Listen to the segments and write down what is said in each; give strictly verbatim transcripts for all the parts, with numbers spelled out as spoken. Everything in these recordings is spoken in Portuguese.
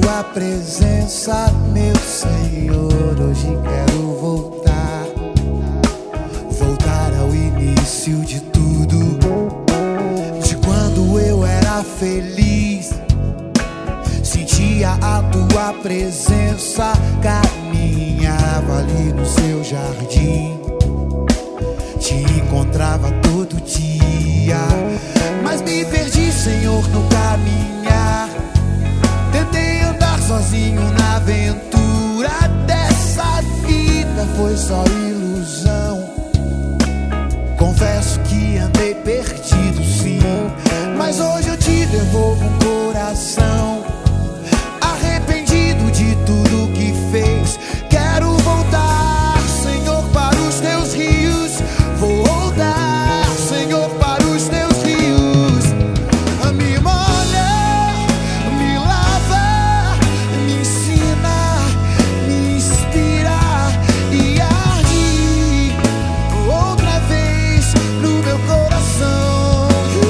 tua presença, meu Senhor. Hoje quero voltar, voltar ao início de tudo, de quando eu era feliz, sentia a tua presença, caminhava ali no seu jardim, te encontrava todo dia, mas me perdi, Senhor, no caminhar. Tentei andar sozinho na aventura dessa vida, foi só ilusão. Confesso que andei perdido, sim, mas hoje eu te devolvo um coração arrependido de tudo que fez. Quero voltar, Senhor, para os teus rios. Vou voltar, Senhor, para os teus rios. Me molha, me lava, me ensina, me inspira e arde outra vez no meu coração.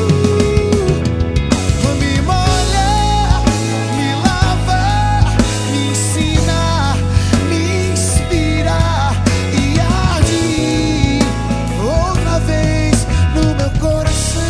Me molha, me lava, me ensina, me inspira e arde outra vez no meu coração.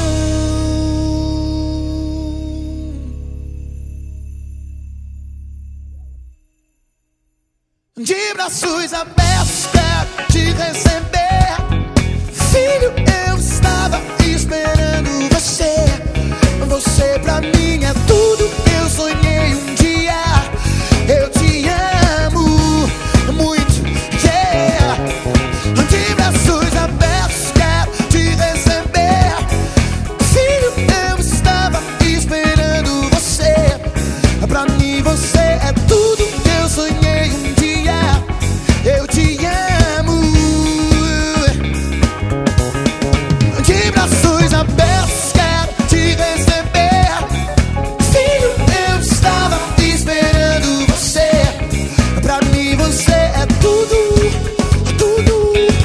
De braços abertos quero te receber, filho, eu estava esperando você. Você pra mim é tudo que eu sonhei um dia. Eu te amo muito, yeah. De braços abertos quero te receber, filho, eu estava esperando você. Pra mim você é tudo que eu sonhei um dia. Eu te amo. De braços abertos quero te receber, filho, eu estava esperando você. Pra mim você é tudo, tudo,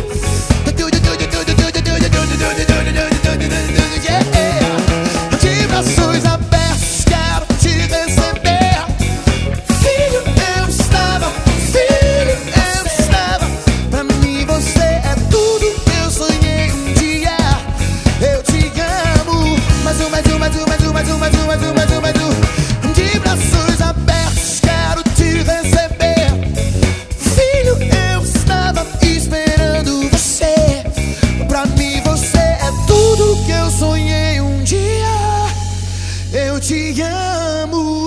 yeah. De braços abertos quero te receber, filho, eu estava, filho, eu estava. Pra mim você é tudo que eu sonhei um dia. Eu te amo. Mais um, mais um, mais um, mais um, mais um, mais um, mais um, mais um, mais um. De braços abertos quero te receber, filho, eu estava esperando você. Pra mim você é tudo que eu sonhei um dia. Eu te amo.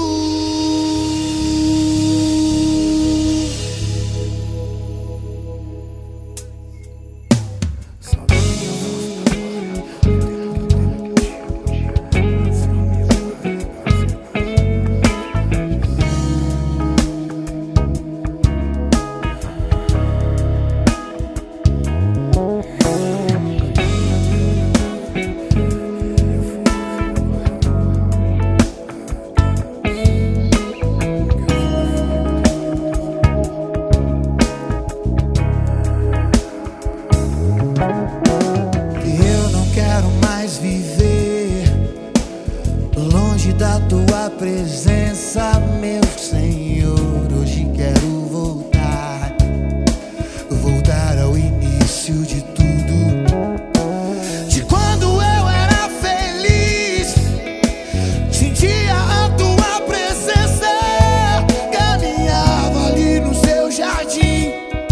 Eu não quero mais viver longe da tua presença, meu Senhor. Hoje quero voltar, voltar ao início de tudo, de quando eu era feliz, sentia a tua presença, caminhava ali no seu jardim,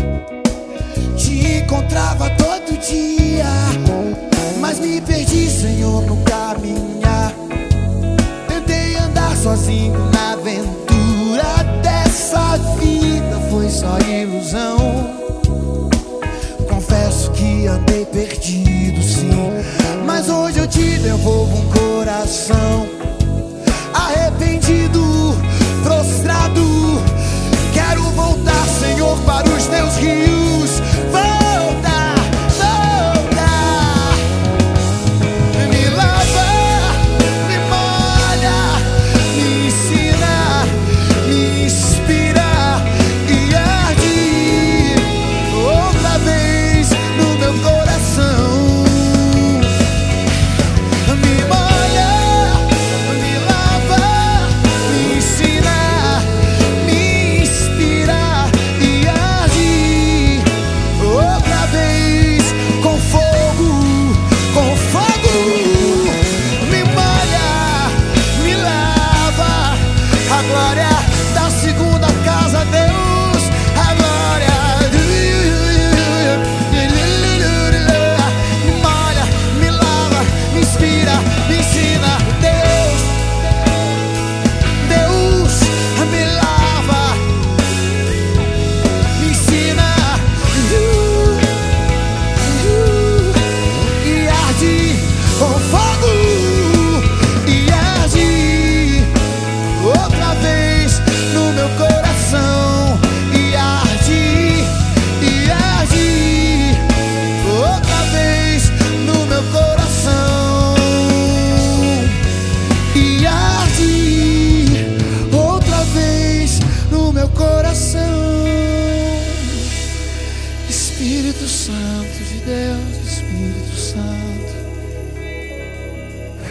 te encontrava todo dia, mas me perdi, Senhor, no caminhar. Tentei andar sozinho na aventura dessa vida, foi só ilusão. Confesso que andei perdido, sim, mas hoje eu te devolvo um coração arrependido, prostrado. Quero voltar, Senhor, para os teus rios. Voltar, voltar. Me lava, me molha, me ensina, me inspira e arde outra vez no meu coração. Me molha, me lava, me ensina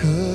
could.